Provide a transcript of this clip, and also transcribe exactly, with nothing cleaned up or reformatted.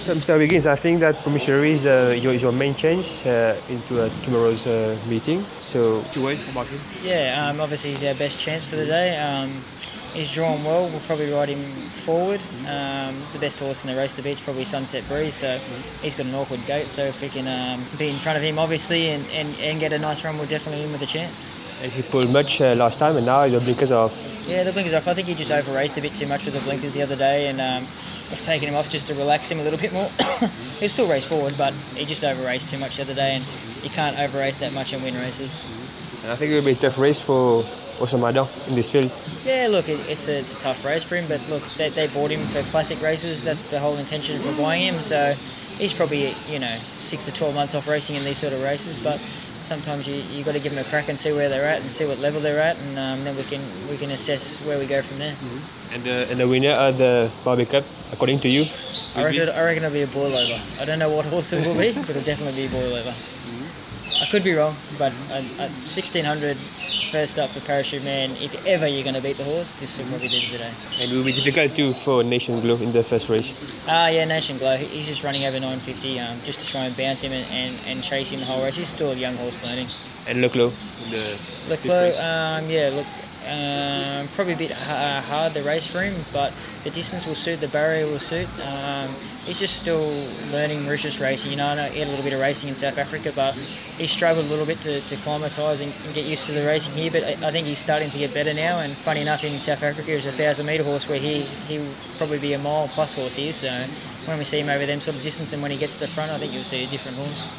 So, Mister Wiggins, I think that Promissory is uh, your, your main change uh, into uh, tomorrow's uh, meeting. So, two words about him. Yeah, um, obviously he's our best chance for the day. Um, he's drawn well. We'll probably ride him forward. Um, the best horse in the race to beat is probably Sunset Breeze. So he's got an awkward gait. So if we can um, be in front of him, obviously, and, and, and get a nice run, we're definitely in with a chance. And he pulled much uh, last time, and now the blinkers are off. Yeah, the blinkers are off. I think he just over raced a bit too much with the blinkers the other day, and um, we've taken him off just to relax him a little bit more. He'll still race forward, but he just over raced too much the other day, and you can't over race that much and win races. And I think it will be a tough race for Osamada in this field. Yeah, look, it, it's, a, it's a tough race for him, but look, they, they bought him for classic races. That's the whole intention for buying him. So he's probably, you know, six to twelve months off racing in these sort of races, but sometimes you you got to give them a crack and see where they're at and see what level they're at, and um, then we can we can assess where we go from there. Mm-hmm. And the and the winner of the Barbie Cup, according to you? I reckon, I reckon it'll be a boil over. I don't know what horse it will be, but it'll definitely be a boil over. Mm-hmm. I could be wrong, but at sixteen hundred first up for Parachute Man, if ever you're going to beat the horse, this will probably do it today. And it will be difficult too for Nation Glow in the first race. Ah, uh, yeah, Nation Glow. He's just running over nine fifty um, just to try and bounce him and, and, and chase him the whole race. He's still a young horse learning. And Leclos in the Leclos, um, yeah, look, um, probably a bit uh, hard the race for him, but the distance will suit, the barrier will suit. Um, he's just still learning Mauritius racing. You know, I know he had a little bit of racing in South Africa, but he struggled a little bit to, to acclimatise and, and get used to the racing here. But I, I think he's starting to get better now. And funny enough, in South Africa, he's a thousand metre horse, where he he will probably be a mile plus horse here. So when we see him over them sort of distance, and when he gets to the front, I think you'll see a different horse.